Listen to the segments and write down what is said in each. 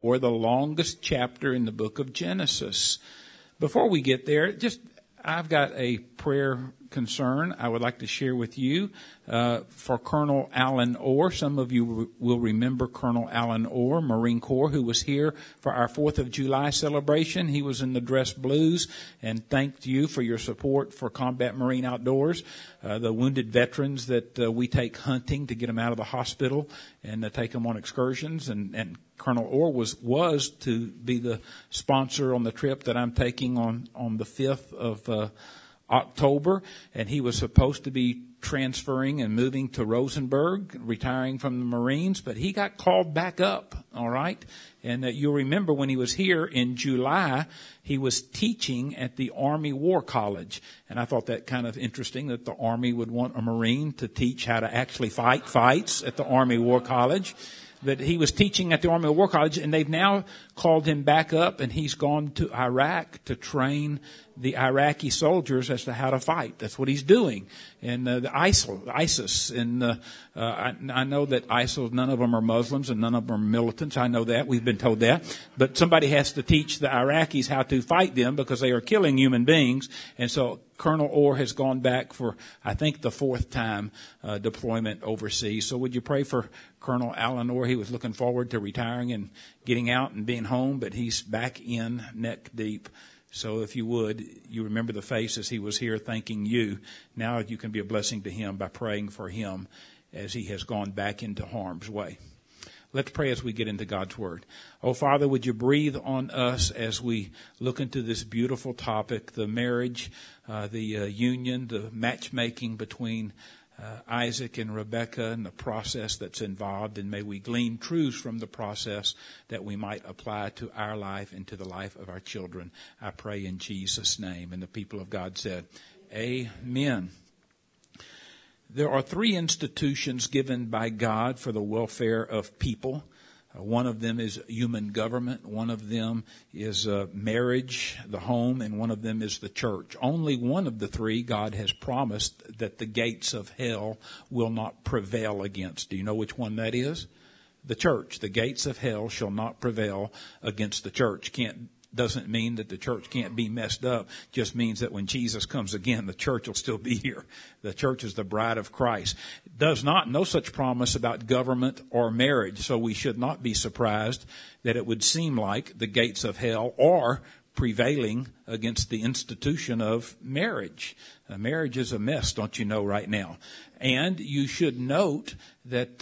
or the longest chapter in the book of Genesis. Before we get there, I've got a prayer concern I would like to share with you for Colonel Alan Orr. Some of you will remember Colonel Alan Orr, Marine Corps, who was here for our 4th of July celebration. He was in the dress blues and thanked you for your support for Combat Marine Outdoors, the wounded veterans that we take hunting to get them out of the hospital and take them on excursions. And Colonel Orr was to be the sponsor on the trip that I'm taking on the 5th of October, and he was supposed to be transferring and moving to Rosenberg, retiring from the Marines, but he got called back up, all right? And you'll remember when he was here in July, he was teaching at the Army War College. And I thought that kind of interesting that the Army would want a Marine to teach how to actually fight fights at the Army War College. But he was teaching at the Army War College, and they've now called him back up, and he's gone to Iraq to train the Iraqi soldiers as to how to fight. That's what he's doing. And the ISIS, and I know that ISIL, none of them are Muslims and none of them are militants. I know that. We've been told that. But somebody has to teach the Iraqis how to fight them because they are killing human beings. And so Colonel Orr has gone back for, I think, the 4th time deployment overseas. So would you pray for Colonel Alan Orr? He was looking forward to retiring and getting out and being home, but he's back in neck deep. So if you would, you remember the face as he was here thanking you. Now you can be a blessing to him by praying for him as he has gone back into harm's way. Let's pray as we get into God's Word. Oh, Father, would you breathe on us as we look into this beautiful topic, the marriage, the union, the matchmaking between Isaac and Rebekah and the process that's involved, and may we glean truths from the process that we might apply to our life and to the life of our children. I pray in Jesus' name. And the people of God said, Amen. There are 3 institutions given by God for the welfare of people. One of them is human government. One of them is marriage, the home, and one of them is the church. Only one of the 3 God has promised that the gates of hell will not prevail against. Do you know which one that is? The church. The gates of hell shall not prevail against the church. Doesn't mean that the church can't be messed up. Just means that when Jesus comes again, the church will still be here. The church is the bride of Christ. It does not, no such promise about government or marriage. So we should not be surprised that it would seem like the gates of hell are prevailing against the institution of marriage. Marriage is a mess, don't you know, right now. And you should note that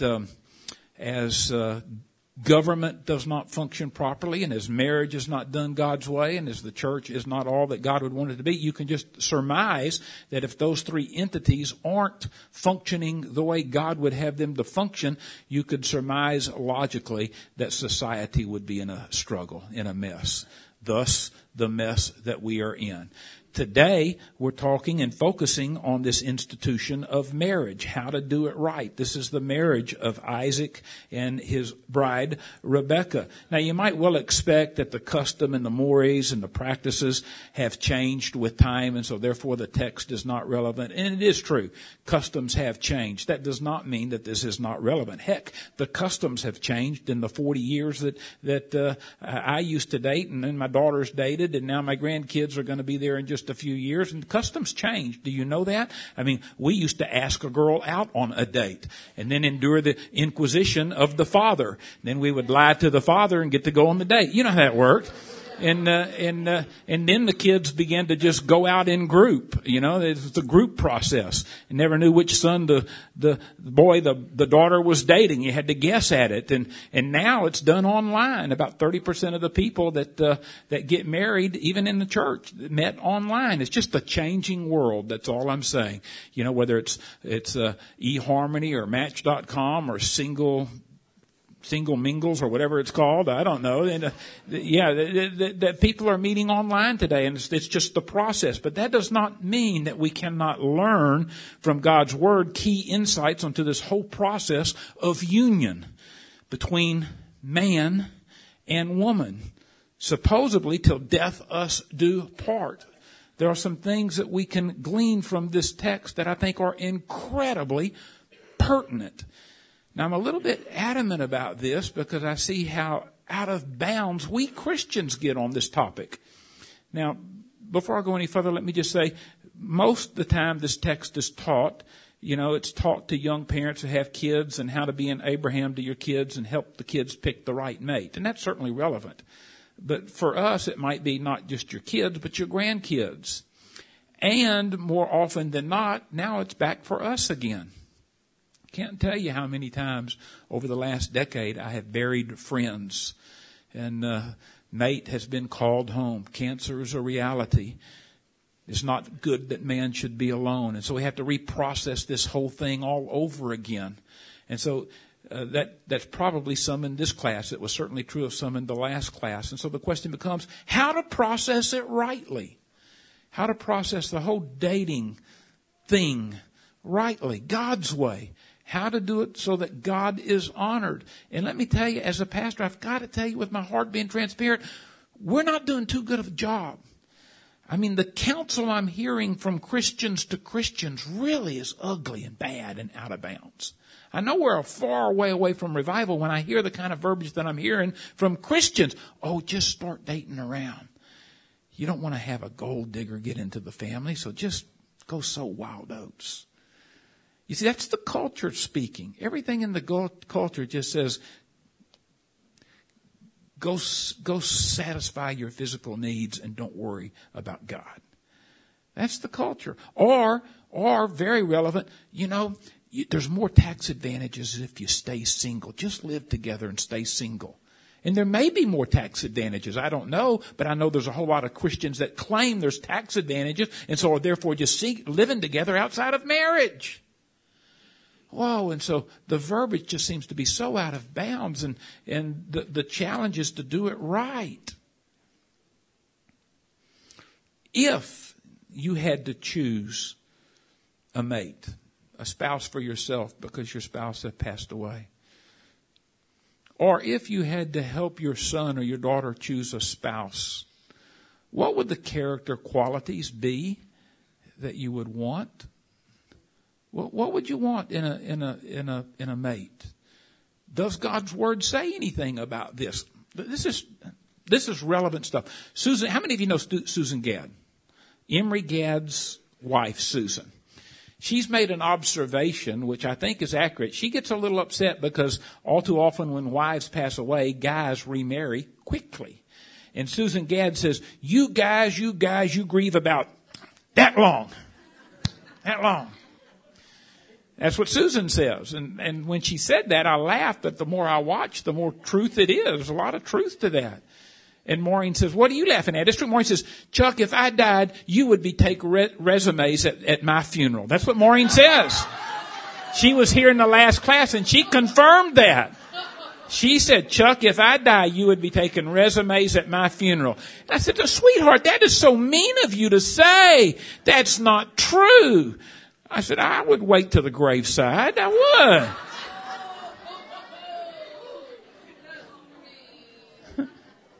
as government does not function properly, and as marriage is not done God's way, and as the church is not all that God would want it to be, you can just surmise that if those 3 entities aren't functioning the way God would have them to function, you could surmise logically that society would be in a struggle, in a mess. Thus, the mess that we are in. Today, we're talking and focusing on this institution of marriage, how to do it right. This is the marriage of Isaac and his bride, Rebekah. Now, you might well expect that the custom and the mores and the practices have changed with time, and so therefore the text is not relevant. And it is true. Customs have changed. That does not mean that this is not relevant. Heck, the customs have changed in the 40 years that I used to date, and then my daughters dated, and now my grandkids are going to be there in just a few years, and customs changed. Do you know that? I mean, we used to ask a girl out on a date and then endure the inquisition of the father. Then we would lie to the father and get to go on the date. You know how that worked. And then the kids began to just go out in group. You know, it's the group process. You never knew which son the daughter was dating. You had to guess at it. And now it's done online. About 30% of the people that get married, even in the church, met online. It's just a changing world. That's all I'm saying. You know, whether it's eHarmony or Match.com or single mingles or whatever it's called. I don't know. And that people are meeting online today, and it's just the process. But that does not mean that we cannot learn from God's Word key insights onto this whole process of union between man and woman, supposedly till death us do part. There are some things that we can glean from this text that I think are incredibly pertinent. Now, I'm a little bit adamant about this because I see how out of bounds we Christians get on this topic. Now, before I go any further, let me just say, most of the time this text is taught, it's taught to young parents who have kids and how to be an Abraham to your kids and help the kids pick the right mate. And that's certainly relevant. But for us, it might be not just your kids, but your grandkids. And more often than not, now it's back for us again. Can't tell you how many times over the last decade I have buried friends. And mate has been called home. Cancer is a reality. It's not good that man should be alone. And so we have to reprocess this whole thing all over again. And so that's probably some in this class. It was certainly true of some in the last class. And so the question becomes how to process it rightly. How to process the whole dating thing rightly, God's way. How to do it so that God is honored. And let me tell you, as a pastor, I've got to tell you with my heart being transparent, we're not doing too good of a job. I mean, the counsel I'm hearing from Christians to Christians really is ugly and bad and out of bounds. I know we're a far way away from revival when I hear the kind of verbiage that I'm hearing from Christians. Oh, just start dating around. You don't want to have a gold digger get into the family, so just go sow wild oats. You see, that's the culture speaking. Everything in the culture just says, go satisfy your physical needs and don't worry about God. That's the culture. Or very relevant, there's more tax advantages if you stay single. Just live together and stay single. And there may be more tax advantages. I don't know, but I know there's a whole lot of Christians that claim there's tax advantages and so are therefore just living together outside of marriage. Whoa, and so the verbiage just seems to be so out of bounds, and the challenge is to do it right. If you had to choose a mate, a spouse for yourself because your spouse had passed away, or if you had to help your son or your daughter choose a spouse, what would the character qualities be that you would want? What would you want in a mate? Does God's word say anything about this? This is relevant stuff. Susan, how many of you know Susan Gadd? Emery Gadd's wife, Susan. She's made an observation, which I think is accurate. She gets a little upset because all too often when wives pass away, guys remarry quickly. And Susan Gadd says, you guys, you grieve about that long. That long. That's what Susan says. And when she said that, I laughed, but the more I watch, the more truth it is. There's a lot of truth to that. And Maureen says, what are you laughing at? It's true. Maureen says, Chuck, if I died, you would be taking resumes at my funeral. That's what Maureen says. She was here in the last class and she confirmed that. She said, Chuck, if I die, you would be taking resumes at my funeral. And I said, sweetheart, that is so mean of you to say. That's not true. I said, I would wait till the graveside. I would.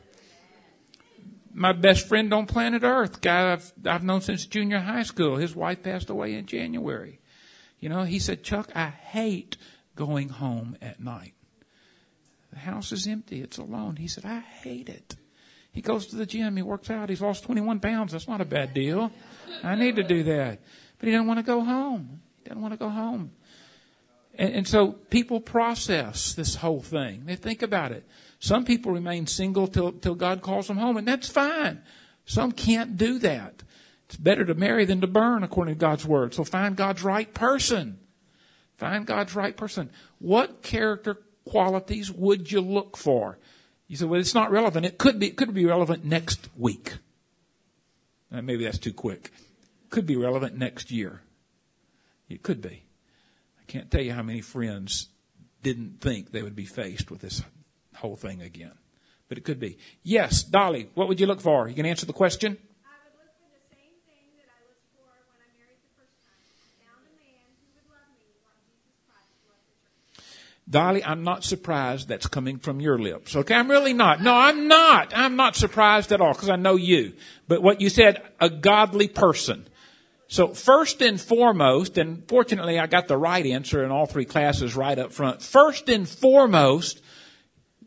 My best friend on planet Earth, guy I've known since junior high school, his wife passed away in January. He said, Chuck, I hate going home at night. The house is empty. It's alone. He said, I hate it. He goes to the gym. He works out. He's lost 21 pounds. That's not a bad deal. I need to do that. But he doesn't want to go home. He doesn't want to go home. And so people process this whole thing. They think about it. Some people remain single till God calls them home, and that's fine. Some can't do that. It's better to marry than to burn, according to God's word. So find God's right person. Find God's right person. What character qualities would you look for? You say, well, it's not relevant. It could be relevant next week. Maybe that's too quick. Could be relevant next year. It could be. I can't tell you how many friends didn't think they would be faced with this whole thing again. But it could be. Yes, Dolly, what would you look for? You can answer the question? I would look for the same thing that I looked for when I married the first time. I found a man who would love me like Jesus Christ loved the church. Dolly, I'm not surprised that's coming from your lips. Okay, I'm really not. No, I'm not. I'm not surprised at all because I know you. But what you said, a godly person. So first and foremost, and fortunately I got the right answer in all three classes right up front. First and foremost,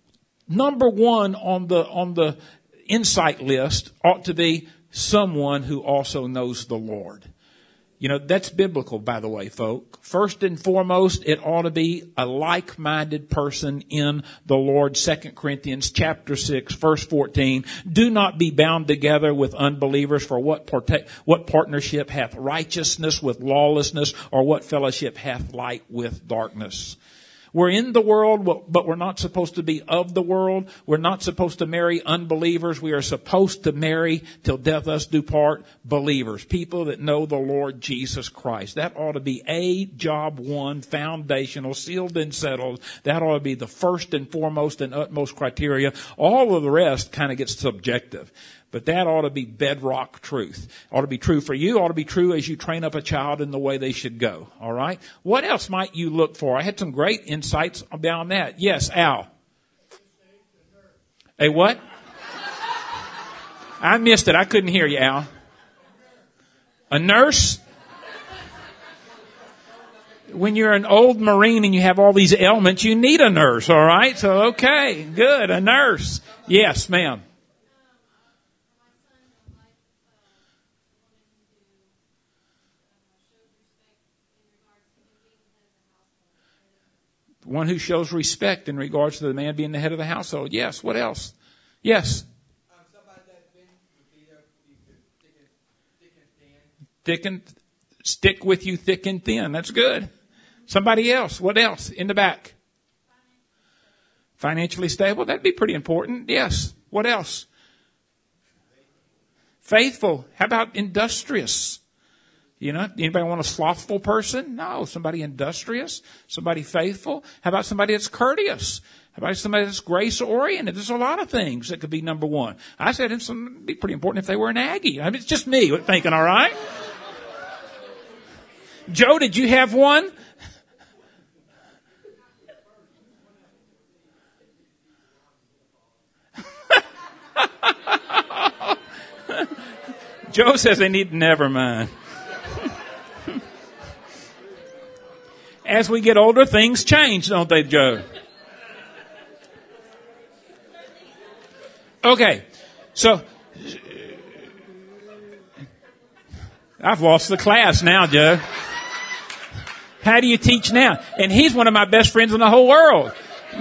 number one on the insight list ought to be someone who also knows the Lord. You know, that's biblical, by the way, folk. First and foremost, it ought to be a like-minded person in the Lord. 2 Corinthians chapter 6, verse 14. Do not be bound together with unbelievers, for what partnership hath righteousness with lawlessness, or what fellowship hath light with darkness? We're in the world, but we're not supposed to be of the world. We're not supposed to marry unbelievers. We are supposed to marry, till death us do part, believers. People that know the Lord Jesus Christ. That ought to be a job one, foundational, sealed and settled. That ought to be the first and foremost and utmost criteria. All of the rest kind of gets subjective. But that ought to be bedrock truth. Ought to be true for you. Ought to be true as you train up a child in the way they should go. All right? What else might you look for? I had some great insights about that. Yes, Al. A what? I missed it. I couldn't hear you, Al. A nurse? When you're an old Marine and you have all these ailments, you need a nurse, all right? So, okay, good. A nurse. Yes, ma'am. One who shows respect in regards to the man being the head of the household. Yes. What else? Yes. Somebody that's been thick and thin. Stick with you thick and thin. That's good. Somebody else. What else? In the back. Financially stable. That'd be pretty important. Yes. What else? Faithful. How about industrious? You know, anybody want a slothful person? No. Somebody industrious, somebody faithful. How about somebody that's courteous? How about somebody that's grace-oriented? There's a lot of things that could be number one. I said it'd be pretty important if they were an Aggie. I mean, it's just me thinking, all right? Joe, did you have one? Joe says they need, never mind. As we get older, things change, don't they, Joe? Okay, so I've lost the class now, Joe. How do you teach now? And he's one of my best friends in the whole world.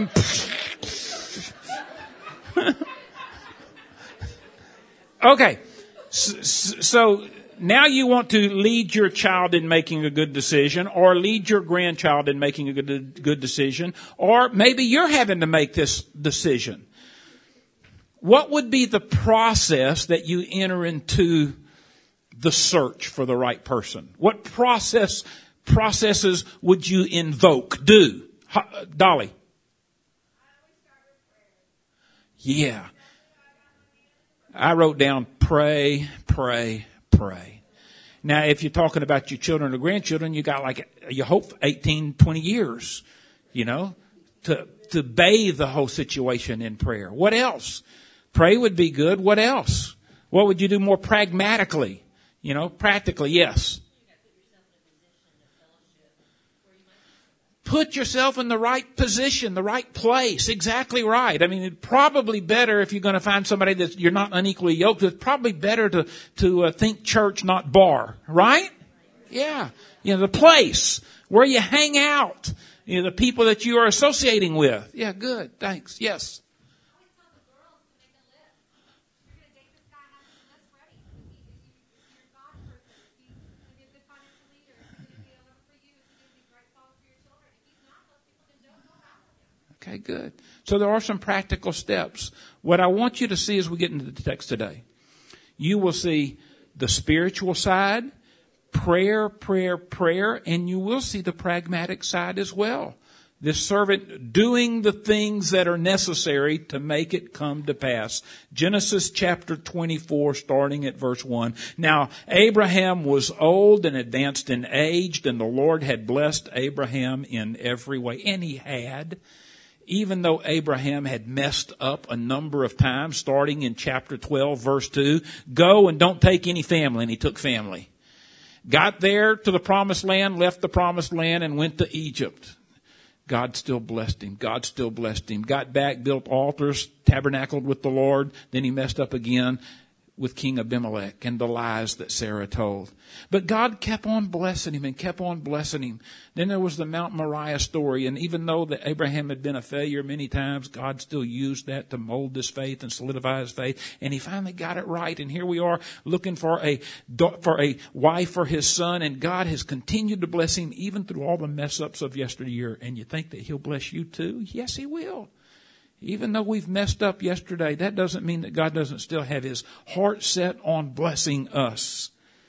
Okay, so now you want to lead your child in making a good decision, or lead your grandchild in making a good decision, or maybe you're having to make this decision. What would be the process that you enter into the search for the right person? What processes would you invoke? Dolly? Yeah. I wrote down pray, pray, pray. Now, if you're talking about your children or grandchildren, you got you hope 18, 20 years, you know, to bathe the whole situation in prayer. What else? Pray would be good. What else? What would you do more pragmatically? You know, practically, yes. Put yourself in the right position, the right place. Exactly right. I mean, it's probably better if you're going to find somebody that you're not unequally yoked. It's probably better to think church, not bar. Right? Yeah. You know, the place where you hang out. You know, the people that you are associating with. Yeah, good. Thanks. Yes. Okay, good. So there are some practical steps. What I want you to see as we get into the text today, you will see the spiritual side, prayer, and you will see the pragmatic side as well. This servant doing the things that are necessary to make it come to pass. Genesis chapter 24, starting at verse 1. Now, Abraham was old and advanced in age, and the Lord had blessed Abraham in every way. And he had. Even though Abraham had messed up a number of times, starting in chapter 12, verse 2, go and don't take any family, and he took family. Got there to the promised land, left the promised land, and went to Egypt. God still blessed him. God still blessed him. Got back, built altars, tabernacled with the Lord. Then he messed up again with King Abimelech and the lies that Sarah told. But God kept on blessing him and kept on blessing him. Then there was the Mount Moriah story. And even though that Abraham had been a failure many times, God still used that to mold his faith and solidify his faith. And he finally got it right. And here we are looking for a wife for his son. And God has continued to bless him even through all the mess ups of yesteryear. And you think that he'll bless you too? Yes, he will. Even though we've messed up yesterday, that doesn't mean that God doesn't still have his heart set on blessing us.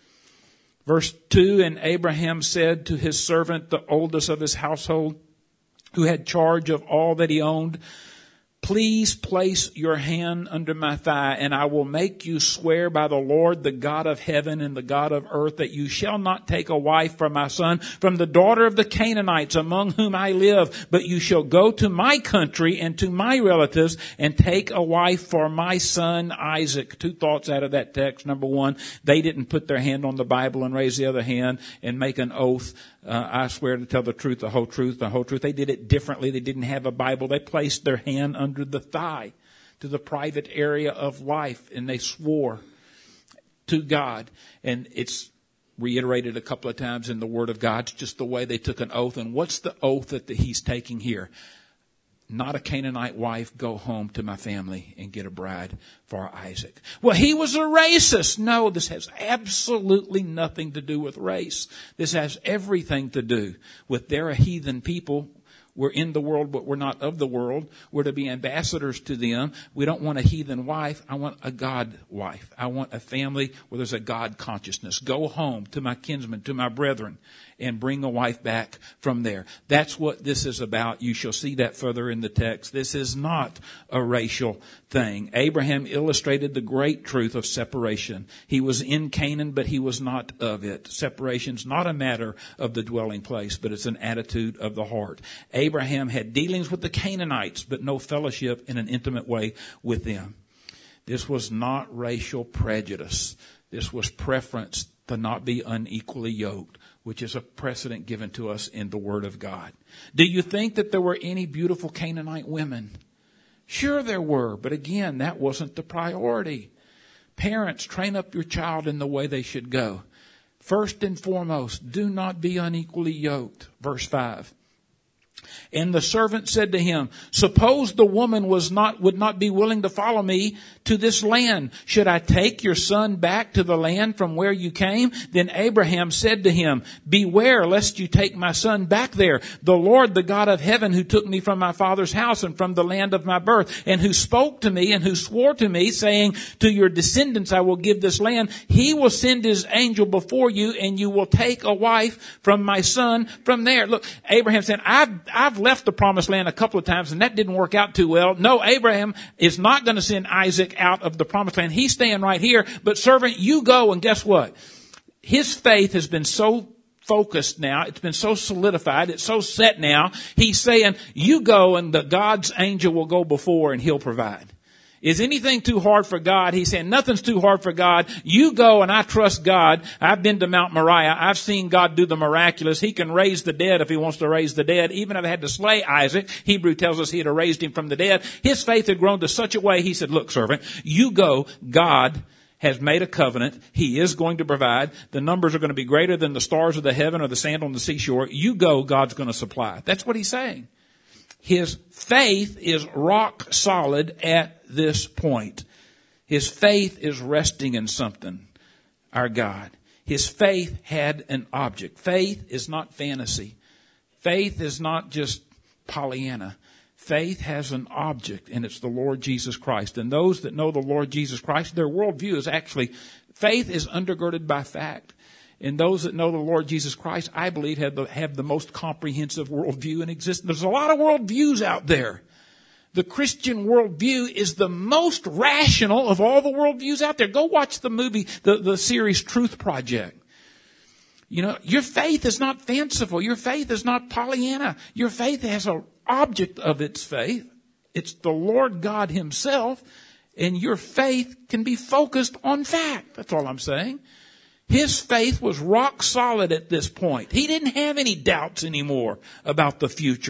Verse 2, and Abraham said to his servant, the oldest of his household, who had charge of all that he owned, please place your hand under my thigh, and I will make you swear by the Lord, the God of heaven and the God of earth, that you shall not take a wife for my son from the daughter of the Canaanites among whom I live, but you shall go to my country and to my relatives and take a wife for my son Isaac. Two thoughts out of that text. Number one, they didn't put their hand on the Bible and raise the other hand and make an oath. I swear to tell the truth, the whole truth, the whole truth. They did it differently. They didn't have a Bible. They placed their hand under the thigh to the private area of life, and they swore to God. And it's reiterated a couple of times in the Word of God. It's just the way they took an oath. And what's the oath that he's taking here? Not a Canaanite wife, go home to my family and get a bride for Isaac. Well, he was a racist. No, this has absolutely nothing to do with race. This has everything to do with they're a heathen people. We're in the world, but we're not of the world. We're to be ambassadors to them. We don't want a heathen wife. I want a God wife. I want a family where there's a God consciousness. Go home to my kinsmen, to my brethren, and bring a wife back from there. That's what this is about. You shall see that further in the text. This is not a racial thing. Abraham illustrated the great truth of separation. He was in Canaan, but he was not of it. Separation's not a matter of the dwelling place, but it's an attitude of the heart. Abraham had dealings with the Canaanites, but no fellowship in an intimate way with them. This was not racial prejudice. This was preference to not be unequally yoked, which is a precedent given to us in the Word of God. Do you think that there were any beautiful Canaanite women? Sure there were, but again, that wasn't the priority. Parents, train up your child in the way they should go. First and foremost, do not be unequally yoked. Verse 5. And the servant said to him, suppose the woman would not be willing to follow me to this land. Should I take your son back to the land from where you came? Then Abraham said to him, beware lest you take my son back there. The Lord, the God of heaven, who took me from my father's house and from the land of my birth, and who spoke to me and who swore to me, saying, to your descendants I will give this land. He will send his angel before you, and you will take a wife from my son from there. Look, Abraham said, I've left the promised land a couple of times and that didn't work out too well. No, Abraham is not going to send Isaac out of the promised land. He's staying right here. But servant, you go, and guess what? His faith has been so focused now. It's been so solidified. It's so set now. He's saying, you go and the God's angel will go before and he'll provide. Is anything too hard for God? He's saying nothing's too hard for God. You go and I trust God. I've been to Mount Moriah. I've seen God do the miraculous. He can raise the dead if he wants to raise the dead. Even if I had to slay Isaac, Hebrew tells us he'd have raised him from the dead. His faith had grown to such a way. He said, look, servant, you go. God has made a covenant. He is going to provide. The numbers are going to be greater than the stars of the heaven or the sand on the seashore. You go. God's going to supply. That's what he's saying. His faith is rock solid at this point. His faith is resting in something, our God. His faith had an object. Faith is not fantasy. Faith is not just Pollyanna. Faith has an object, and it's the Lord Jesus Christ. And those that know the Lord Jesus Christ, their worldview is actually, faith is undergirded by fact. And those that know the Lord Jesus Christ, I believe, have the most comprehensive worldview in existence. There's a lot of worldviews out there. The Christian worldview is the most rational of all the worldviews out there. Go watch the movie, the series Truth Project. You know, your faith is not fanciful. Your faith is not Pollyanna. Your faith has an object of its faith. It's the Lord God himself. And your faith can be focused on fact. That's all I'm saying. His faith was rock solid at this point. He didn't have any doubts anymore about the future.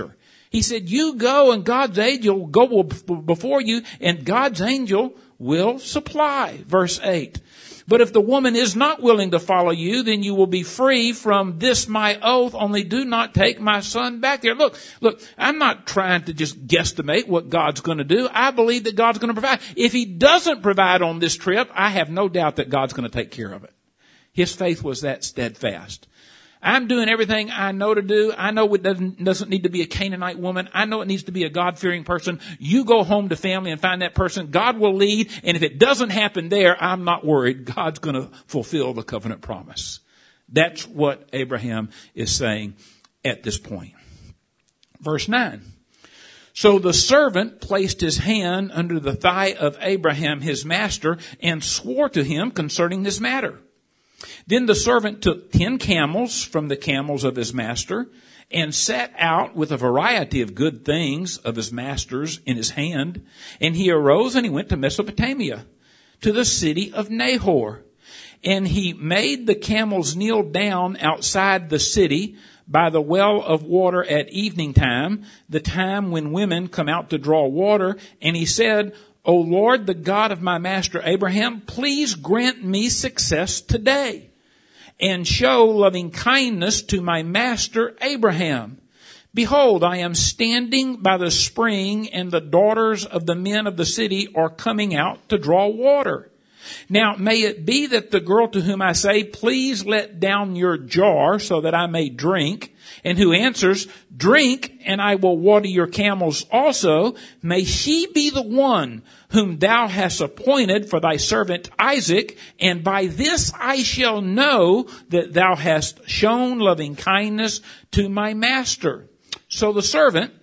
He said, you go and God's angel will go before you and God's angel will supply. Verse 8. But if the woman is not willing to follow you, then you will be free from this my oath, only do not take my son back there. Look, I'm not trying to just guesstimate what God's going to do. I believe that God's going to provide. If he doesn't provide on this trip, I have no doubt that God's going to take care of it. His faith was that steadfast. I'm doing everything I know to do. I know it doesn't need to be a Canaanite woman. I know it needs to be a God-fearing person. You go home to family and find that person. God will lead. And if it doesn't happen there, I'm not worried. God's going to fulfill the covenant promise. That's what Abraham is saying at this point. Verse 9. So the servant placed his hand under the thigh of Abraham, his master, and swore to him concerning this matter. Then the servant took 10 camels from the camels of his master and set out with a variety of good things of his master's in his hand. And he arose and he went to Mesopotamia, to the city of Nahor. And he made the camels kneel down outside the city by the well of water at evening time, the time when women come out to draw water. And he said, O Lord, the God of my master Abraham, please grant me success today and show loving kindness to my master Abraham. Behold, I am standing by the spring and the daughters of the men of the city are coming out to draw water. Now, may it be that the girl to whom I say, please let down your jar so that I may drink, and who answers, drink, and I will water your camels also, may she be the one whom thou hast appointed for thy servant Isaac, and by this I shall know that thou hast shown loving kindness to my master. So the servant,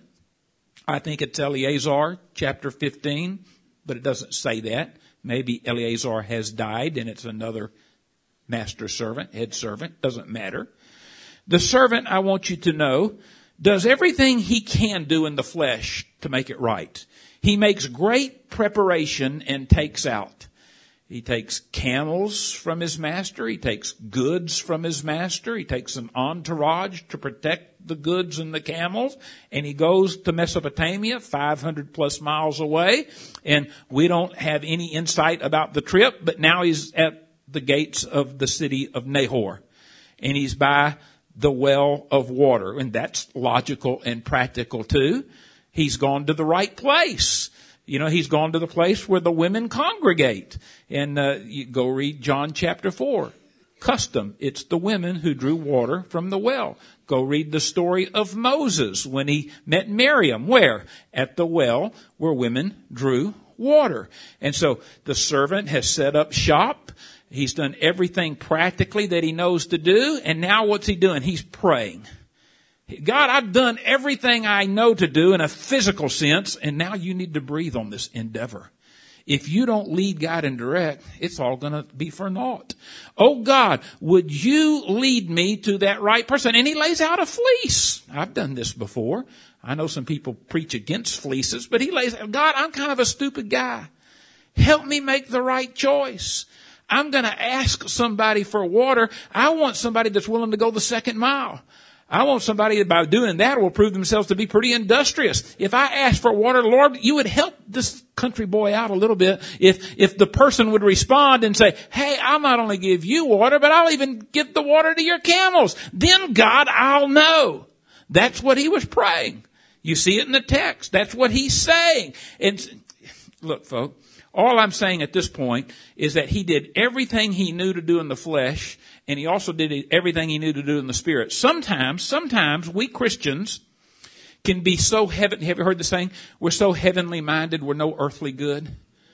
I think it's Eleazar, chapter 15, but it doesn't say that. Maybe Eleazar has died and it's another master servant, head servant, doesn't matter. The servant, I want you to know, does everything he can do in the flesh to make it right. He makes great preparation and takes out. He takes camels from his master. He takes goods from his master. He takes an entourage to protect the goods and the camels. And he goes to Mesopotamia, 500 plus miles away. And we don't have any insight about the trip, but now he's at the gates of the city of Nahor. And he's by the well of water. And that's logical and practical too. He's gone to the right place. You know, he's gone to the place where the women congregate. And you go read John chapter 4. Custom. It's the women who drew water from the well. Go read the story of Moses when he met Miriam. Where? At the well where women drew water. And so the servant has set up shop. He's done everything practically that he knows to do. And now what's he doing? He's praying. God, I've done everything I know to do in a physical sense, and now you need to breathe on this endeavor. If you don't lead, guide, and direct, it's all going to be for naught. Oh God, would you lead me to that right person? And he lays out a fleece. I've done this before. I know some people preach against fleeces, but he lays out, God, I'm kind of a stupid guy. Help me make the right choice. I'm going to ask somebody for water. I want somebody that's willing to go the second mile. I want somebody that by doing that will prove themselves to be pretty industrious. If I ask for water, Lord, you would help this country boy out a little bit if the person would respond and say, hey, I'll not only give you water, but I'll even give the water to your camels. Then God, I'll know. That's what he was praying. You see it in the text. That's what he's saying. And look, folks, all I'm saying at this point is that he did everything he knew to do in the flesh, and he also did everything he knew to do in the spirit. Sometimes we Christians can be so heaven. Have you heard the saying? We're so heavenly minded, we're no earthly good.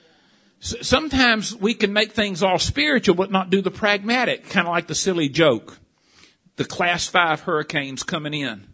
Sometimes we can make things all spiritual, but not do the pragmatic. Kind of like the silly joke. The class 5 hurricane's coming in.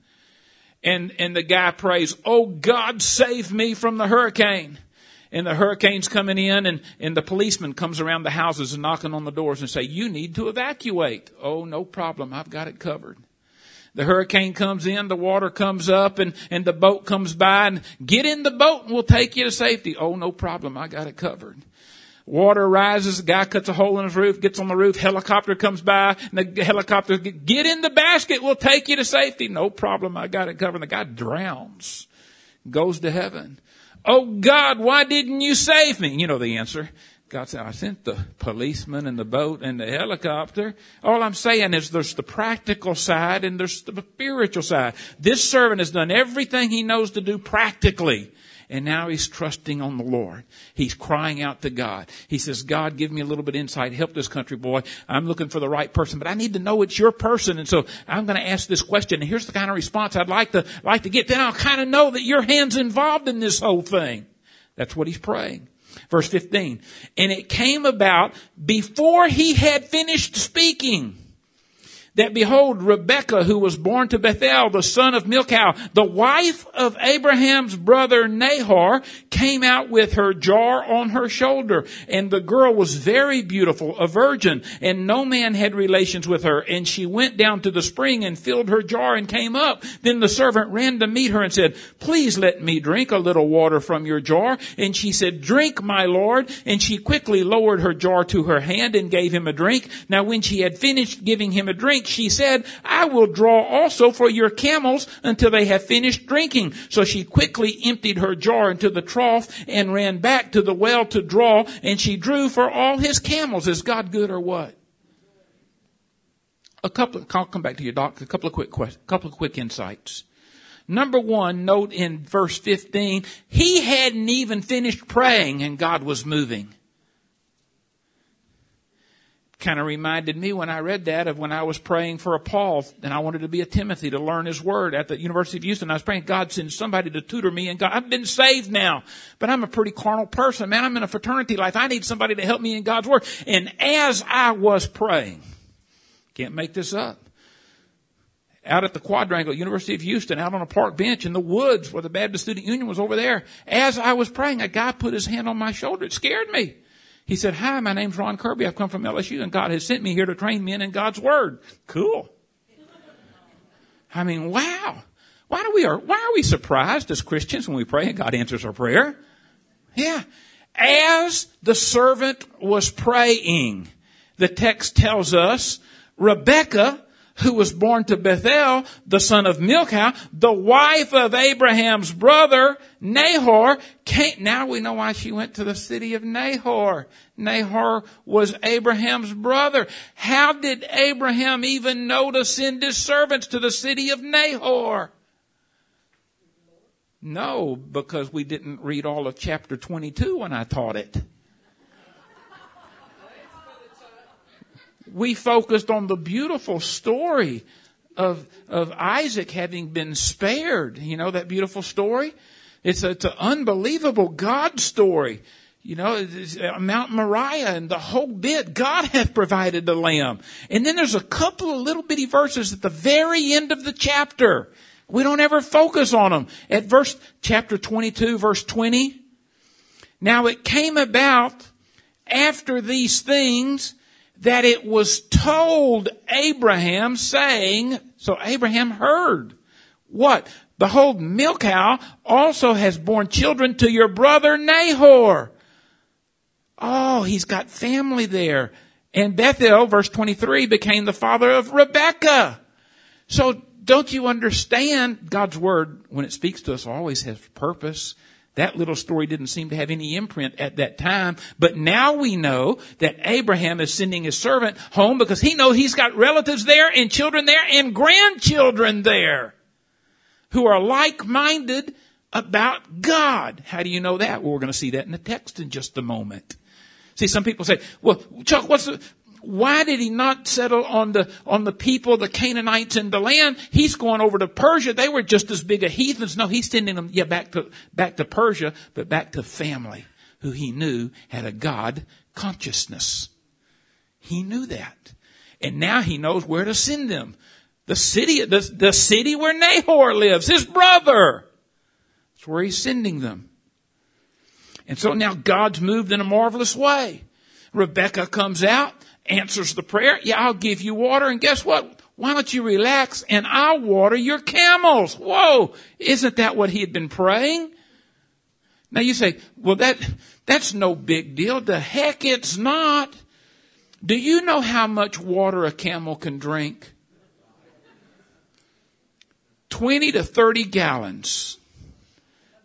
And the guy prays, oh God, save me from the hurricane. And the hurricane's coming in, and the policeman comes around the houses and knocking on the doors and say, you need to evacuate. Oh, no problem. I've got it covered. The hurricane comes in, the water comes up, and the boat comes by, and get in the boat and we'll take you to safety. Oh, no problem. I got it covered. Water rises, the guy cuts a hole in his roof, gets on the roof, helicopter comes by, and the helicopter, get in the basket, we'll take you to safety. No problem, I got it covered. The guy drowns. goes to heaven. Oh God, why didn't you save me? You know the answer. God said, I sent the policeman and the boat and the helicopter. All I'm saying is there's the practical side and there's the spiritual side. This servant has done everything he knows to do practically. And now he's trusting on the Lord. He's crying out to God. He says, God, give me a little bit of insight. Help this country boy. I'm looking for the right person, but I need to know it's your person. And so I'm going to ask this question. And here's the kind of response I'd like to get. Then I'll kind of know that your hand's involved in this whole thing. That's what he's praying. Verse 15. And it came about before he had finished speaking, that behold, Rebekah, who was born to Bethuel, the son of Milcah, the wife of Abraham's brother Nahor, came out with her jar on her shoulder. And the girl was very beautiful, a virgin, and no man had relations with her. And she went down to the spring and filled her jar and came up. Then the servant ran to meet her and said, please let me drink a little water from your jar. And she said, drink, my lord. And she quickly lowered her jar to her hand and gave him a drink. Now when she had finished giving him a drink, she said, I will draw also for your camels until they have finished drinking. So she quickly emptied her jar into the trough and ran back to the well to draw, and she drew for all his camels. Is God good or what? I'll come back to you, Doc. A couple of quick insights. Number one, note in verse 15, he hadn't even finished praying and God was moving. Kind of reminded me when I read that of when I was praying for a Paul and I wanted to be a Timothy to learn his word at the University of Houston. I was praying, God, send somebody to tutor me, and God, I've been saved now, but I'm a pretty carnal person, man. I'm in a fraternity life. I need somebody to help me in God's word. And as I was praying, can't make this up, out at the Quadrangle, University of Houston, out on a park bench in the woods where the Baptist Student Union was over there, as I was praying, a guy put his hand on my shoulder. It scared me. He said, hi, my name's Ron Kirby. I've come from LSU, and God has sent me here to train men in God's word. Cool. I mean, wow. Why are we surprised as Christians when we pray and God answers our prayer? Yeah. As the servant was praying, the text tells us, Rebekah, who was born to Bethuel, the son of Milcah, the wife of Abraham's brother, Nahor, came. Now we know why she went to the city of Nahor. Nahor was Abraham's brother. How did Abraham even know to send his servants to the city of Nahor? No, because we didn't read all of chapter 22 when I taught it. We focused on the beautiful story of Isaac having been spared. You know that beautiful story? It's an unbelievable God story. You know, Mount Moriah and the whole bit. God hath provided the lamb. And then there's a couple of little bitty verses at the very end of the chapter. We don't ever focus on them. At chapter 22, verse 20. Now it came about after these things that it was told Abraham, saying, so Abraham heard, what? Behold, Milcah also has borne children to your brother Nahor. Oh, he's got family there. And Bethuel, verse 23, became the father of Rebekah. So don't you understand? God's word, when it speaks to us, always has purpose. That little story didn't seem to have any imprint at that time. But now we know that Abraham is sending his servant home because he knows he's got relatives there and children there and grandchildren there who are like-minded about God. How do you know that? Well, we're going to see that in the text in just a moment. See, some people say, well, Chuck, why did he not settle on the people, the Canaanites in the land? He's going over to Persia. They were just as big a heathens. No, he's sending them, back to Persia, but back to family who he knew had a God consciousness. He knew that. And now he knows where to send them. The city where Nahor lives, his brother. That's where he's sending them. And so now God's moved in a marvelous way. Rebekah comes out, answers the prayer. Yeah, I'll give you water. And guess what? Why don't you relax and I'll water your camels? Whoa. Isn't that what he had been praying? Now you say, well, that's no big deal. The heck it's not. Do you know how much water a camel can drink? 20 to 30 gallons.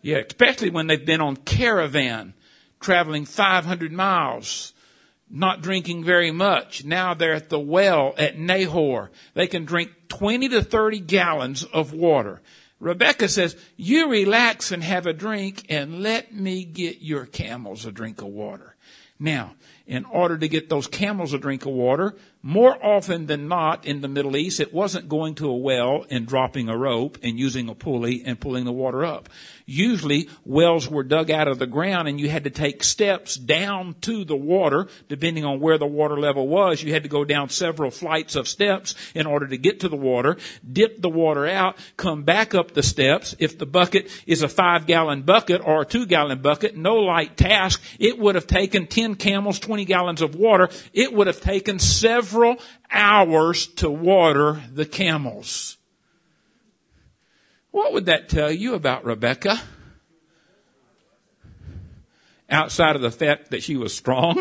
Yeah, especially when they've been on caravan, traveling 500 miles, not drinking very much. Now they're at the well at Nahor. They can drink 20 to 30 gallons of water. Rebecca says, you relax and have a drink and let me get your camels a drink of water. Now, in order to get those camels a drink of water, more often than not in the Middle East, it wasn't going to a well and dropping a rope and using a pulley and pulling the water up. Usually, wells were dug out of the ground and you had to take steps down to the water, depending on where the water level was. You had to go down several flights of steps in order to get to the water, dip the water out, come back up the steps. If the bucket is a 5-gallon bucket or a 2-gallon bucket, no light task. It would have taken 10 camels, 20 gallons of water. It would have taken several hours to water the camels. What would that tell you about Rebecca? Outside of the fact that she was strong.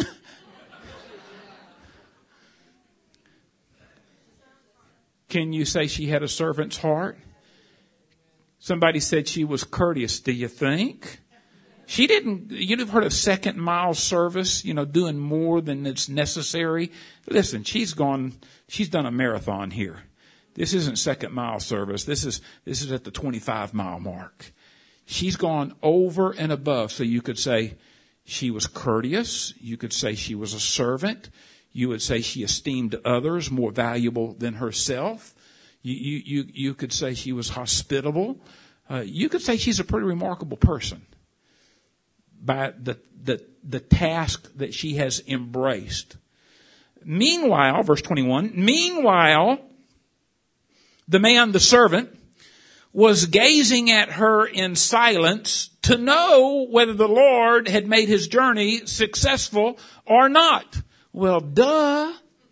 Can you say she had a servant's heart? Somebody said she was courteous, do you think? She didn't, you'd have heard of second mile service, doing more than it's necessary. Listen, she's done a marathon here. This isn't second mile service. This is at the 25-mile mark. She's gone over and above. So you could say she was courteous. You could say she was a servant. You would say she esteemed others more valuable than herself. You could say she was hospitable. You could say she's a pretty remarkable person by the task that she has embraced. Meanwhile, verse 21, meanwhile, the man, the servant, was gazing at her in silence to know whether the Lord had made his journey successful or not. Well, duh.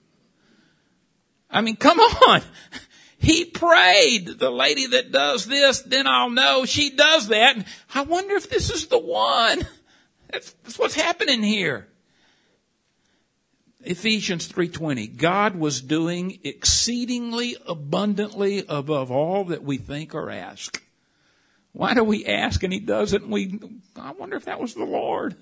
I mean, come on. He prayed, the lady that does this, then I'll know she does that. I wonder if this is the one. That's what's happening here. Ephesians 3:20, God was doing exceedingly abundantly above all that we think or ask. Why do we ask and he doesn't? I wonder if that was the Lord.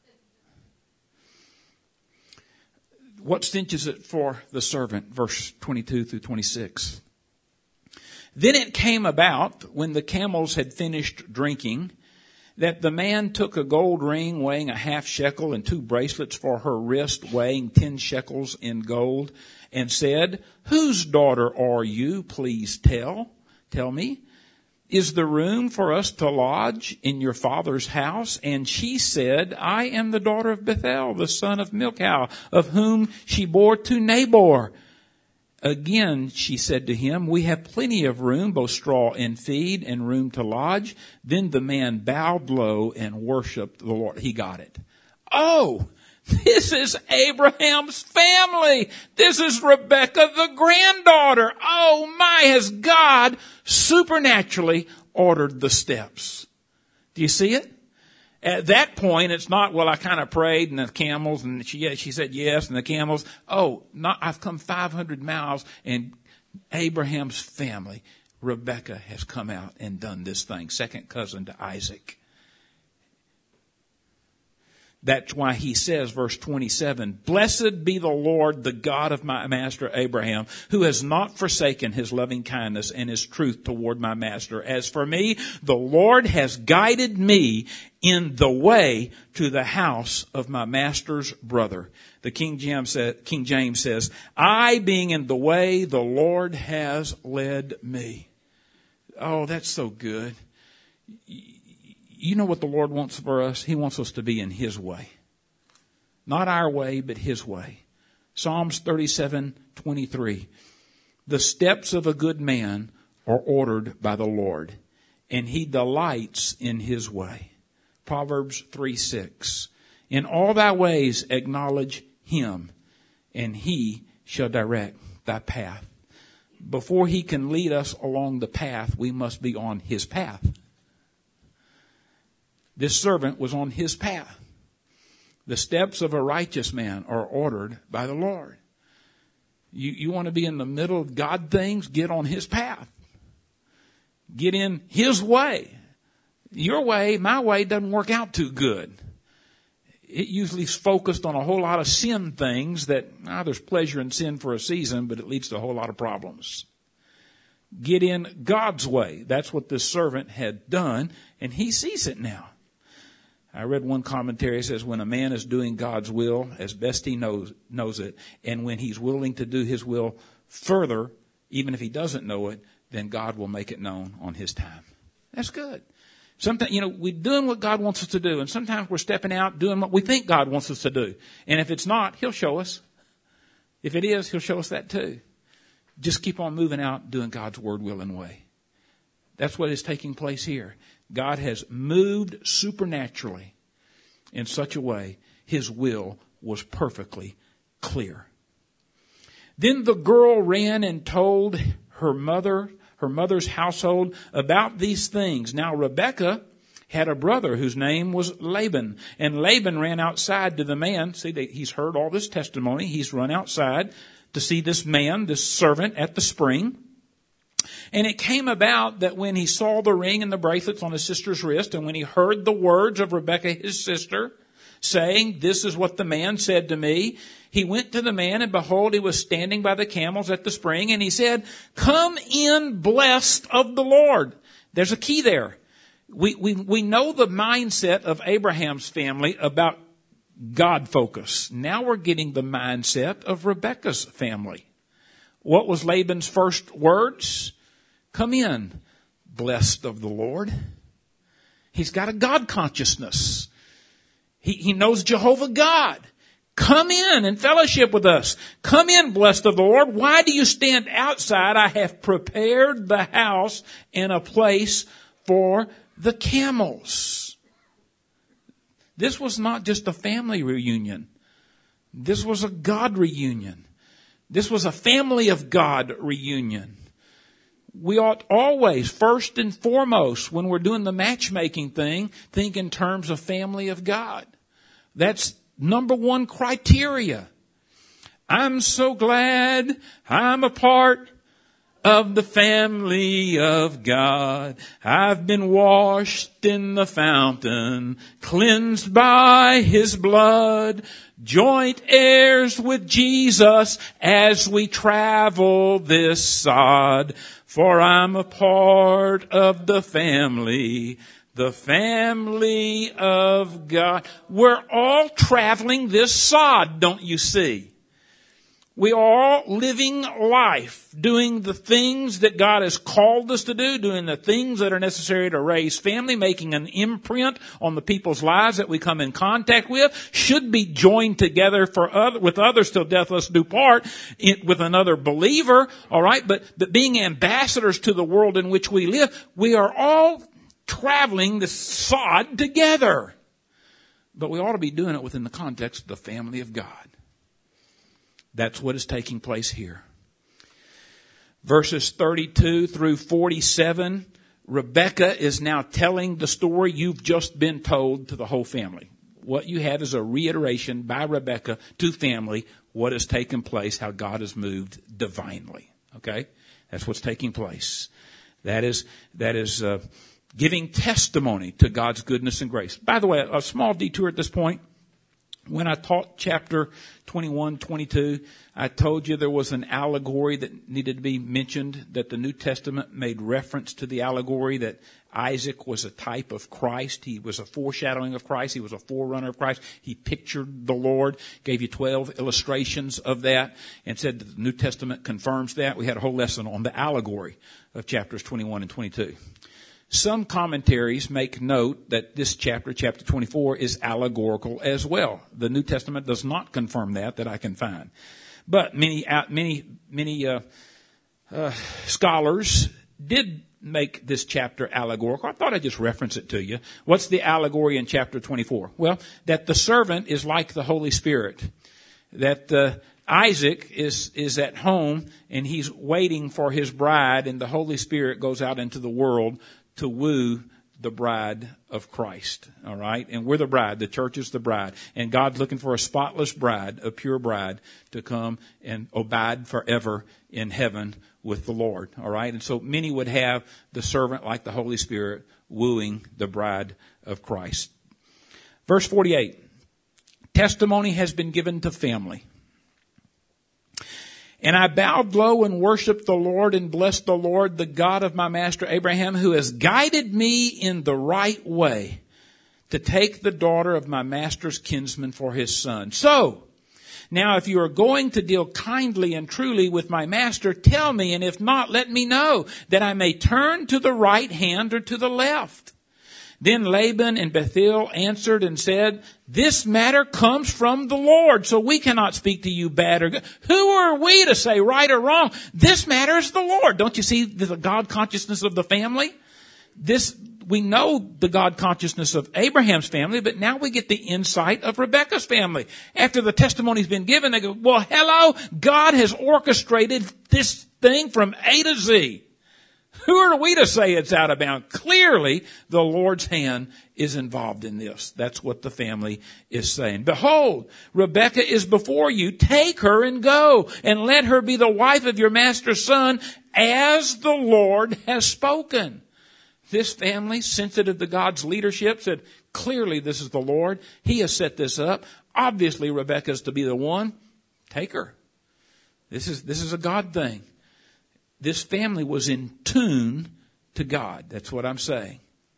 What cinches it for the servant? Verse 22 through 26. Then it came about, when the camels had finished drinking, that the man took a gold ring weighing a half shekel and 2 bracelets for her wrist weighing 10 shekels in gold, and said, whose daughter are you? Please tell me. Is there room for us to lodge in your father's house? And she said, I am the daughter of Bethuel, the son of Milcah, of whom she bore to Nabor. Again, she said to him, we have plenty of room, both straw and feed, and room to lodge. Then the man bowed low and worshiped the Lord. He got it. Oh, this is Abraham's family. This is Rebecca, the granddaughter. Oh my, has God supernaturally ordered the steps? Do you see it? At that point, it's not, well, I kind of prayed and the camels, and she said yes, and the camels. Oh, I've come 500 miles, and Abraham's family, Rebecca, has come out and done this thing, second cousin to Isaac. That's why he says, verse 27, blessed be the Lord, the God of my master Abraham, who has not forsaken his loving kindness and his truth toward my master. As for me, the Lord has guided me in the way to the house of my master's brother. The King James says, I being in the way, the Lord has led me. Oh, that's so good. You know what the Lord wants for us? He wants us to be in his way. Not our way, but his way. Psalms 37:23. The steps of a good man are ordered by the Lord, and he delights in his way. Proverbs 3:6. In all thy ways acknowledge him, and he shall direct thy path. Before he can lead us along the path, we must be on his path. This servant was on his path. The steps of a righteous man are ordered by the Lord. You want to be in the middle of God things? Get on his path. Get in his way. Your way, my way doesn't work out too good. It usually is focused on a whole lot of sin things that, there's pleasure in sin for a season, but it leads to a whole lot of problems. Get in God's way. That's what this servant had done, and he sees it now. I read one commentary that says when a man is doing God's will as best he knows it, and when he's willing to do his will further, even if he doesn't know it, then God will make it known on his time. That's good. Sometimes, we're doing what God wants us to do, and sometimes we're stepping out doing what we think God wants us to do. And if it's not, he'll show us. If it is, he'll show us that too. Just keep on moving out, doing God's word, will, and way. That's what is taking place here. God has moved supernaturally in such a way his will was perfectly clear. Then the girl ran and told her mother's household about these things. Now Rebekah had a brother whose name was Laban. And Laban ran outside to the man. See, he's heard all this testimony. He's run outside to see this man, this servant at the spring. And it came about that when he saw the ring and the bracelets on his sister's wrist, and when he heard the words of Rebekah, his sister, saying, "This is what the man said to me," he went to the man, and behold, he was standing by the camels at the spring, and he said, "Come in, blessed of the Lord." There's a key there. We know the mindset of Abraham's family about God focus. Now we're getting the mindset of Rebekah's family. What was Laban's first words? Come in, blessed of the Lord. He's got a God consciousness. He knows Jehovah God. Come in and fellowship with us. Come in, blessed of the Lord. Why do you stand outside? I have prepared the house and a place for the camels. This was not just a family reunion. This was a God reunion. This was a family of God reunion. We ought always, first and foremost, when we're doing the matchmaking thing, think in terms of family of God. That's number one criteria. I'm so glad I'm a part of the family of God. I've been washed in the fountain, cleansed by his blood, joint heirs with Jesus as we travel this sod. For I'm a part of the family of God. We're all traveling this sod, don't you see? We are all living life, doing the things that God has called us to do, doing the things that are necessary to raise family, making an imprint on the people's lives that we come in contact with, should be joined together with others till death us do part with another believer, all right? But being ambassadors to the world in which we live, we are all traveling the sod together. But we ought to be doing it within the context of the family of God. That's what is taking place here. Verses 32 through 47, Rebekah is now telling the story you've just been told to the whole family. What you have is a reiteration by Rebekah to family what has taken place, how God has moved divinely. Okay? That's what's taking place. That is giving testimony to God's goodness and grace. By the way, a small detour at this point. When I taught chapter 21, 22, I told you there was an allegory that needed to be mentioned, that the New Testament made reference to the allegory that Isaac was a type of Christ. He was a foreshadowing of Christ. He was a forerunner of Christ. He pictured the Lord, gave you 12 illustrations of that, and said that the New Testament confirms that. We had a whole lesson on the allegory of chapters 21 and 22. Some commentaries make note that this chapter 24, is allegorical as well. The New Testament does not confirm that I can find. But many scholars did make this chapter allegorical. I thought I'd just reference it to you. What's the allegory in chapter 24? Well, that the servant is like the Holy Spirit. That Isaac is at home and he's waiting for his bride, and the Holy Spirit goes out into the world to woo the bride of Christ. All right? And we're the bride. The church is the bride. And God's looking for a spotless bride, a pure bride, to come and abide forever in heaven with the Lord. All right? And so many would have the servant like the Holy Spirit wooing the bride of Christ. Verse 48. Testimony has been given to family. And I bowed low and worshiped the Lord and blessed the Lord, the God of my master Abraham, who has guided me in the right way to take the daughter of my master's kinsman for his son. So, now if you are going to deal kindly and truly with my master, tell me, and if not, let me know, that I may turn to the right hand or to the left. Then Laban and Bethuel answered and said, this matter comes from the Lord, so we cannot speak to you bad or good. Who are we to say right or wrong? This matter is the Lord. Don't you see the God consciousness of the family? We know the God consciousness of Abraham's family, but now we get the insight of Rebekah's family. After the testimony's been given, they go, well, hello, God has orchestrated this thing from A to Z. Who are we to say it's out of bounds? Clearly, the Lord's hand is involved in this. That's what the family is saying. Behold, Rebekah is before you. Take her and go, and let her be the wife of your master's son, as the Lord has spoken. This family, sensitive to God's leadership, said, clearly this is the Lord. He has set this up. Obviously, Rebekah is to be the one. Take her. This is a God thing. This family was in tune to God. That's what I'm saying.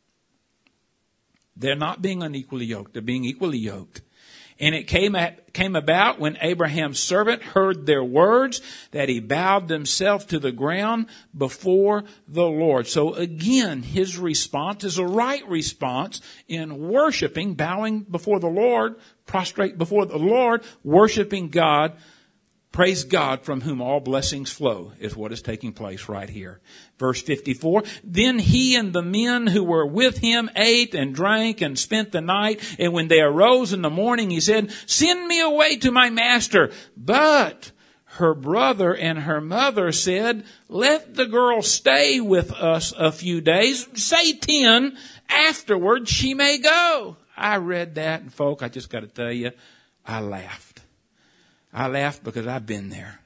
They're not being unequally yoked. They're being equally yoked. And it came about when Abraham's servant heard their words that he bowed himself to the ground before the Lord. So again, his response is a right response in worshiping, bowing before the Lord, prostrate before the Lord, worshiping God. Praise God, from whom all blessings flow, is what is taking place right here. Verse 54, then he and the men who were with him ate and drank and spent the night. And when they arose in the morning, he said, send me away to my master. But her brother and her mother said, let the girl stay with us a few days, say 10, afterward she may go. I read that, and folk, I just got to tell you, I laughed. I laughed because I've been there.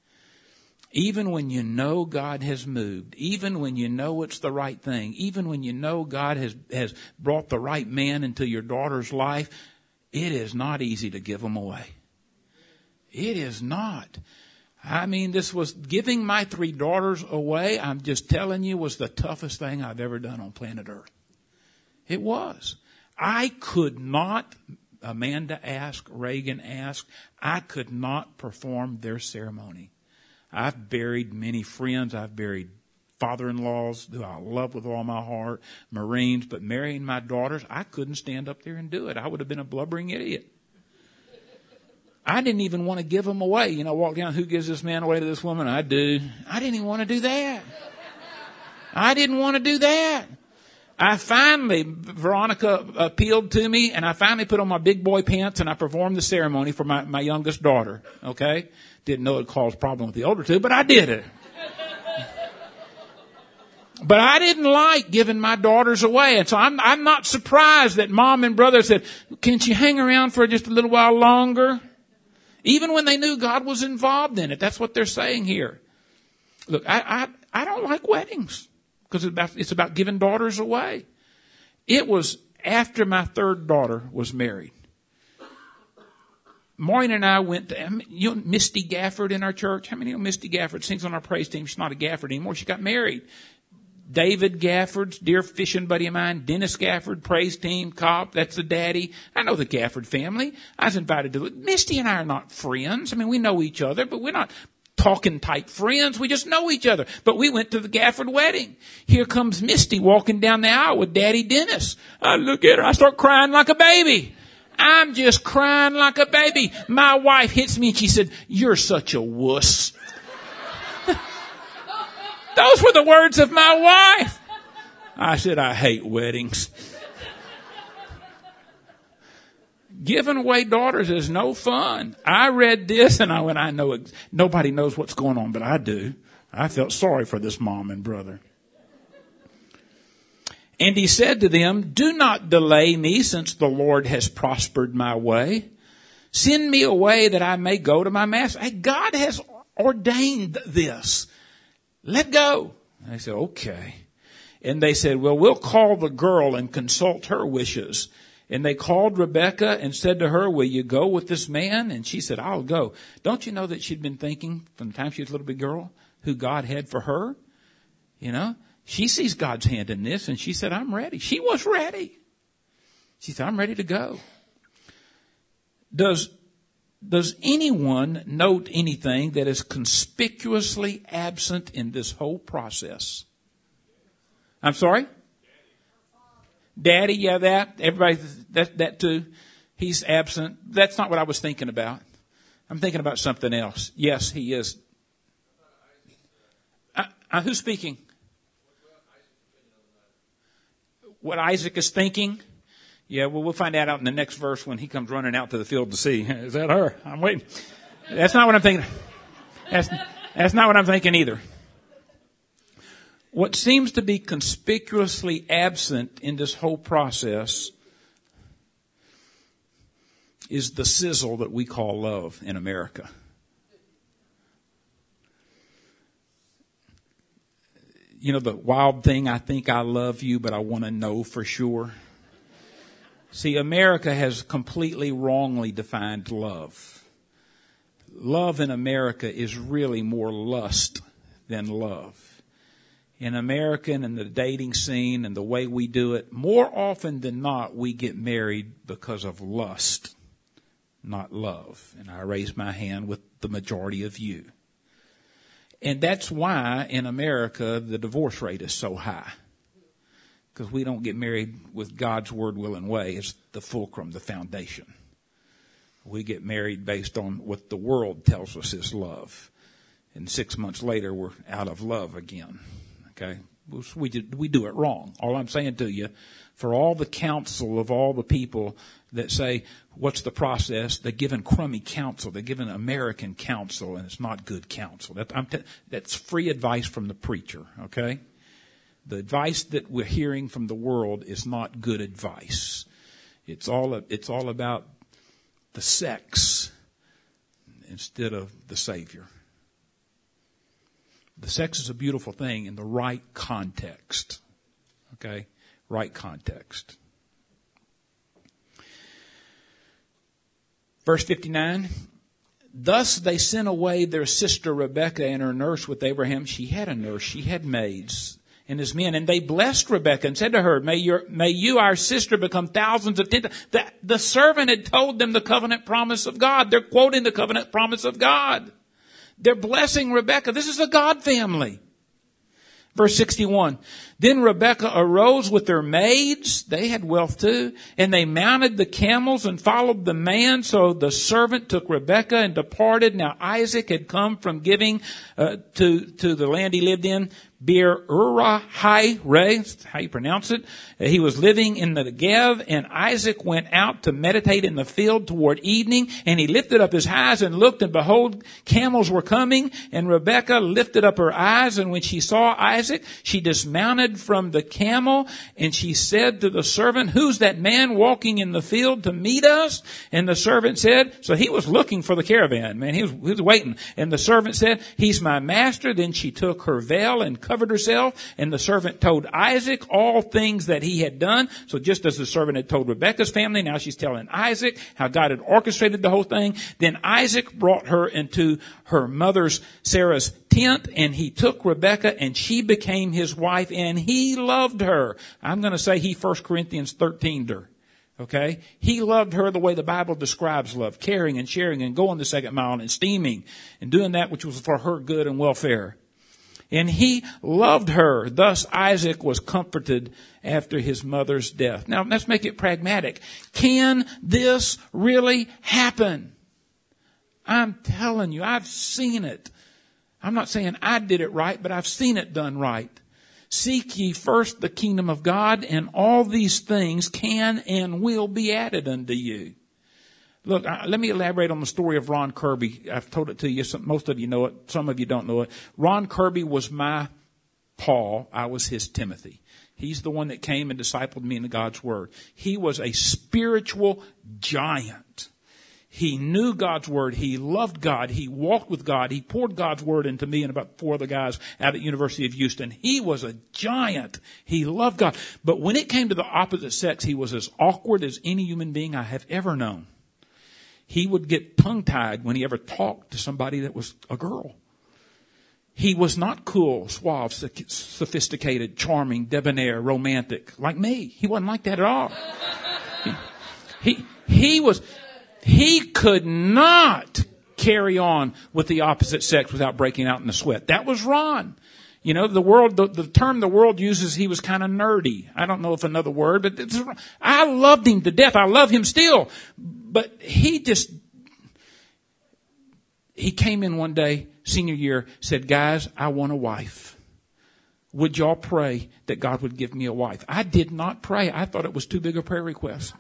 Even when you know God has moved, even when you know it's the right thing, even when you know God has brought the right man into your daughter's life, it is not easy to give them away. It is not. I mean, this was giving my 3 daughters away, I'm just telling you, was the toughest thing I've ever done on planet Earth. It was. I could not, Amanda asked, Reagan asked, I could not perform their ceremony. I've buried many friends. I've buried father-in-laws who I love with all my heart, Marines, but marrying my daughters, I couldn't stand up there and do it. I would have been a blubbering idiot. I didn't even want to give them away. You know, walk down, who gives this man away to this woman? I do. I didn't even want to do that. I didn't want to do that. Veronica appealed to me, and I finally put on my big boy pants and I performed the ceremony for my youngest daughter. Okay? Didn't know it caused problem with the older 2, but I did it. But I didn't like giving my daughters away. And so I'm not surprised that mom and brother said, can't you hang around for just a little while longer? Even when they knew God was involved in it. That's what they're saying here. Look, I don't like weddings. Because it's about giving daughters away. It was after my 3rd daughter was married. Maureen and I went to, Misty Gafford in our church. How many know Misty Gafford sings on our praise team? She's not a Gafford anymore. She got married. David Gafford's dear fishing buddy of mine. Dennis Gafford, praise team, cop. That's the daddy. I know the Gafford family. I was invited to it. Misty and I are not friends. I mean, we know each other, but we're not talking type friends. We just know each other. But we went to the Gafford wedding. Here comes Misty walking down the aisle with Daddy Dennis. I look at her. I start crying like a baby. I'm just crying like a baby. My wife hits me and she said, you're such a wuss. Those were the words of my wife. I said, I hate weddings. Giving away daughters is no fun. I read this and I went, I know nobody knows what's going on, but I do. I felt sorry for this mom and brother. And he said to them, do not delay me, since the Lord has prospered my way. Send me away that I may go to my master. Hey, God has ordained this. Let go. I said, okay. And they said, well, we'll call the girl and consult her wishes. And they called Rebekah and said to her, will you go with this man? And she said, I'll go. Don't you know that she'd been thinking from the time she was a little bit girl who God had for her? You know, she sees God's hand in this, and she said, I'm ready. She was ready. She said, I'm ready to go. Does anyone note anything that is conspicuously absent in this whole process? I'm sorry? Daddy, yeah, that. Everybody, that too. He's absent. That's not what I was thinking about. I'm thinking about something else. Yes, he is. Who's speaking? What Isaac is thinking? Yeah, well, we'll find that out in the next verse when he comes running out to the field to see. Is that her? I'm waiting. That's not what I'm thinking. That's not what I'm thinking either. What seems to be conspicuously absent in this whole process is the sizzle that we call love in America. You know, the wild thing, I think I love you, but I want to know for sure. See, America has completely wrongly defined love. Love in America is really more lust than love. In America and in the dating scene and the way we do it, more often than not, we get married because of lust, not love. And I raise my hand with the majority of you. And that's why in America the divorce rate is so high. Because we don't get married with God's word, will, and way. It's the fulcrum, the foundation. We get married based on what the world tells us is love. And 6 months later, we're out of love again. Okay? We do it wrong. All I'm saying to you, for all the counsel of all the people that say, what's the process? They're given crummy counsel. They're given American counsel, and it's not good counsel. That's free advice from the preacher, okay? The advice that we're hearing from the world is not good advice. It's all about the sex instead of the Savior. The sex is a beautiful thing in the right context. Okay? Right context. Verse 59. Thus they sent away their sister Rebekah and her nurse with Abraham. She had a nurse. She had maids and his men. And they blessed Rebekah and said to her, may you, our sister, become thousands of tens. The servant had told them the covenant promise of God. They're quoting the covenant promise of God. They're blessing Rebekah. This is a God family. Verse 61. Then Rebekah arose with her maids. They had wealth too. And they mounted the camels and followed the man. So the servant took Rebekah and departed. Now Isaac had come from giving to the land he lived in, Beer-Urah-Hai-Reh, that's how you pronounce it. He was living in the Negev, and Isaac went out to meditate in the field toward evening, and he lifted up his eyes and looked, and behold, camels were coming, and Rebekah lifted up her eyes, and when she saw Isaac, she dismounted from the camel, and she said to the servant, who's that man walking in the field to meet us? And the servant said, so he was looking for the caravan, man, he was waiting, and the servant said, he's my master. Then she took her veil and covered herself, and the servant told Isaac all things that he had done. So just as the servant had told Rebekah's family, now she's telling Isaac how God had orchestrated the whole thing. Then Isaac brought her into her mother's Sarah's tent, and he took Rebekah, and she became his wife, and he loved her. I'm going to say he 1 Corinthians 13'd her. Okay? He loved her the way the Bible describes love, caring and sharing and going the second mile and esteeming and doing that which was for her good and welfare. And he loved her. Thus Isaac was comforted after his mother's death. Now let's make it pragmatic. Can this really happen? I'm telling you, I've seen it. I'm not saying I did it right, but I've seen it done right. Seek ye first the kingdom of God, and all these things can and will be added unto you. Look, let me elaborate on the story of Ron Kirby. I've told it to you. Most of you know it. Some of you don't know it. Ron Kirby was my Paul. I was his Timothy. He's the one that came and discipled me in God's Word. He was a spiritual giant. He knew God's Word. He loved God. He walked with God. He poured God's Word into me and about 4 other guys out at University of Houston. He was a giant. He loved God. But when it came to the opposite sex, he was as awkward as any human being I have ever known. He would get tongue-tied when he ever talked to somebody that was a girl. He was not cool, suave, sophisticated, charming, debonair, romantic like me. He wasn't like that at all. He could not carry on with the opposite sex without breaking out in a sweat. That was Ron. You know, the term the world uses, he was kind of nerdy. I don't know if another word, but I loved him to death. I love him still. But he came in one day, senior year, said, guys, I want a wife. Would y'all pray that God would give me a wife? I did not pray. I thought it was too big a prayer request.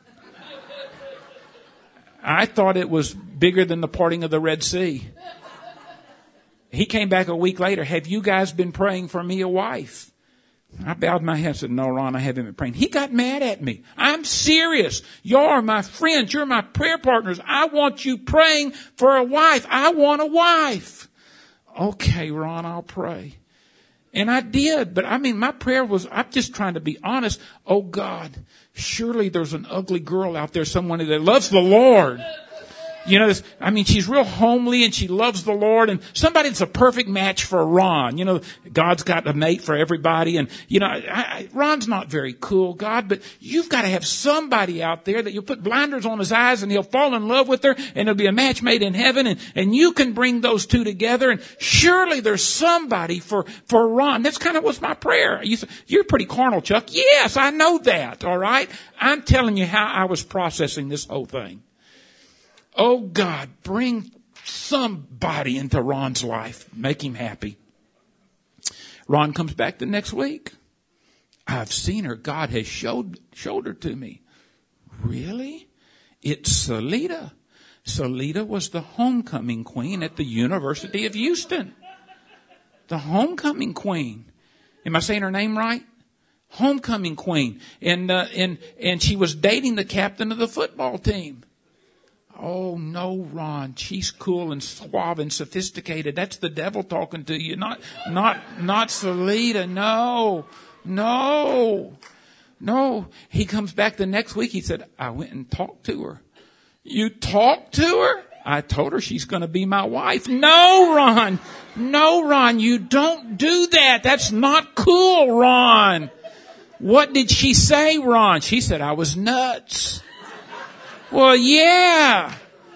I thought it was bigger than the parting of the Red Sea. He came back a week later. Have you guys been praying for me a wife? I bowed my head and said, no, Ron, I haven't been praying. He got mad at me. I'm serious. Y'all are my friends. You're my prayer partners. I want you praying for a wife. I want a wife. Okay, Ron, I'll pray. And I did. But I mean, my prayer was, I'm just trying to be honest. Oh God, surely there's an ugly girl out there, someone that loves the Lord. You know, she's real homely and she loves the Lord, and somebody that's a perfect match for Ron. You know, God's got a mate for everybody, and, you know, Ron's not very cool, God, but you've got to have somebody out there that you'll put blinders on his eyes and he'll fall in love with her, and it'll be a match made in heaven, and you can bring those two together, and surely there's somebody for Ron. That's kind of what's my prayer. You say, you're pretty carnal, Chuck. Yes, I know that, all right? I'm telling you how I was processing this whole thing. Oh God, bring somebody into Ron's life. Make him happy. Ron comes back the next week. I've seen her. God has showed her to me. Really? It's Salita. Salita was the homecoming queen at the University of Houston. The homecoming queen. Am I saying her name right? Homecoming queen. And she was dating the captain of the football team. Oh, no, Ron, she's cool and suave and sophisticated. That's the devil talking to you, not Salita. No. He comes back the next week. He said, I went and talked to her. You talked to her? I told her she's going to be my wife. No, Ron, you don't do that. That's not cool, Ron. What did she say, Ron? She said I was nuts. Well, yeah.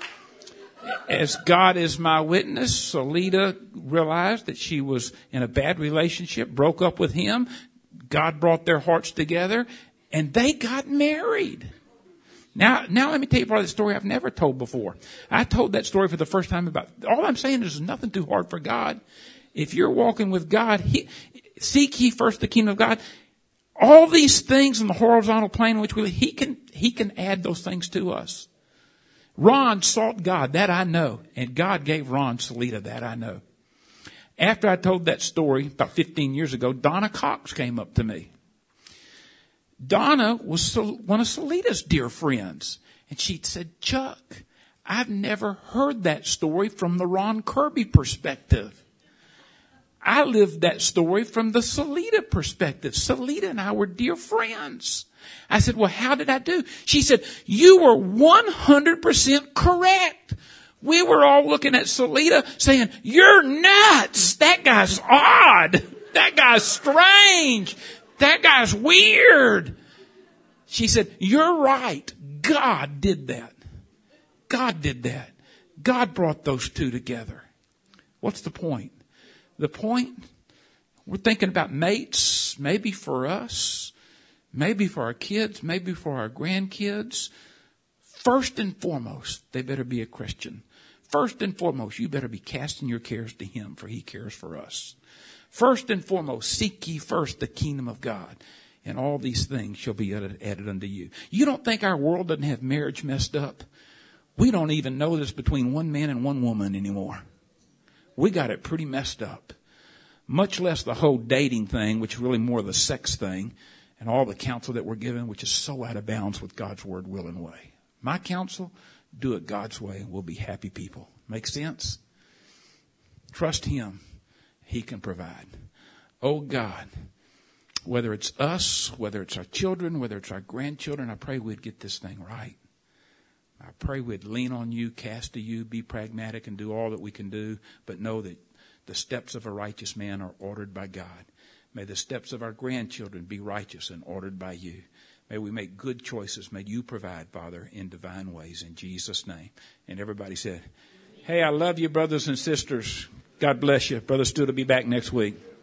As God is my witness, Salita realized that she was in a bad relationship, broke up with him. God brought their hearts together, and they got married. Now let me tell you part of the story I've never told before. I told that story for the first time all I'm saying is there's nothing too hard for God. If you're walking with God, seek ye first the kingdom of God. All these things in the horizontal plane in which we live, He can add those things to us. Ron sought God, that I know. And God gave Ron Salita, that I know. After I told that story about 15 years ago, Donna Cox came up to me. Donna was one of Salita's dear friends. And she said, Chuck, I've never heard that story from the Ron Kirby perspective. I lived that story from the Salita perspective. Salita and I were dear friends. I said, well, how did I do? She said, you were 100% correct. We were all looking at Salita saying, you're nuts. That guy's odd. That guy's strange. That guy's weird. She said, you're right. God did that. God did that. God brought those two together. What's the point? The point, we're thinking about mates, maybe for us, maybe for our kids, maybe for our grandkids. First and foremost, they better be a Christian. First and foremost, you better be casting your cares to Him, for He cares for us. First and foremost, seek ye first the kingdom of God, and all these things shall be added unto you. You don't think our world doesn't have marriage messed up? We don't even know this between one man and one woman anymore. We got it pretty messed up. Much less the whole dating thing, which is really more the sex thing, and all the counsel that we're given, which is so out of bounds with God's word, will, and way. My counsel, do it God's way, and we'll be happy people. Make sense? Trust Him. He can provide. Oh God, whether it's us, whether it's our children, whether it's our grandchildren, I pray we'd get this thing right. I pray we'd lean on you, cast to you, be pragmatic, and do all that we can do, but know that the steps of a righteous man are ordered by God. May the steps of our grandchildren be righteous and ordered by you. May we make good choices. May you provide, Father, in divine ways, in Jesus' name. And everybody said, hey, I love you, brothers and sisters. God bless you. Brother Stu will be back next week.